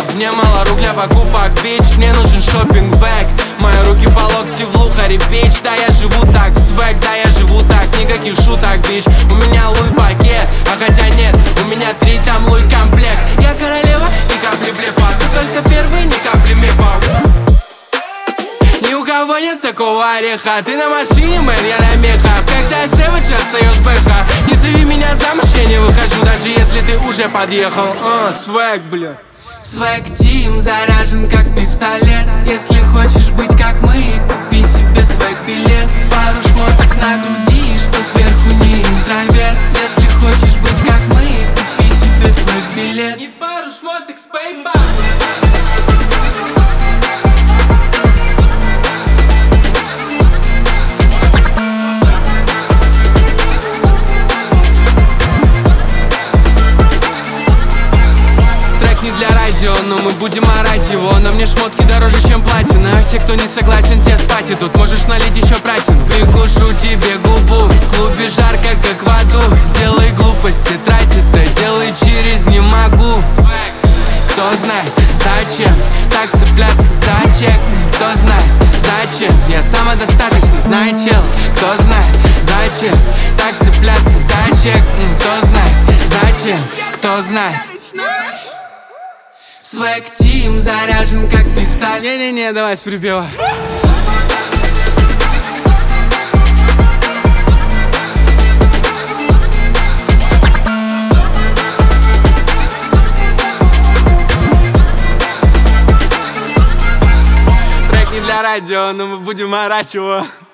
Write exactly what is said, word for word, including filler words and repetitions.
Мне мало рук для покупок, бич, мне нужен шоппинг-бэк. Мои руки по локти в лухаре, бич. Да я живу так, свэг, да я живу так. Никаких шуток, бич. У меня луй пакет, а хотя нет, у меня три там луй комплект. Я королева, ни капли блефа, ты только первый, ни капли мифа. Ни у кого нет такого ореха. Ты на машине, мэн, я на мехах. Когда сэвэдж остаёт бэха. Не зови меня замуж, я не выхожу, даже если ты уже подъехал. О, свэг, бля. Свэг Тим заряжен как пистолет. Если хочешь быть как мы, купи себе свэг билет. Пару шмоток на груди, что сверху не интроверт. Если хочешь быть как мы, купи себе свэг билет. Не пару шмоток с пейпа. Не для радио, но мы будем орать его. На мне шмотки дороже, чем платина. Те, кто не согласен, те спать идут. Можешь налить еще пратину. Прикушу тебе губу. В клубе жарко, как в аду. Делай глупости, трать это. Делай через не могу. Кто знает, зачем так цепляться за чек? Кто знает, зачем я самодостаточный, знает чел. Кто знает, зачем так цепляться за чек? Кто знает, зачем, кто знает. Свэг Тим заряжен как пистолет. Не-не-не, давай с припева. Трек не для радио, но мы будем орать его.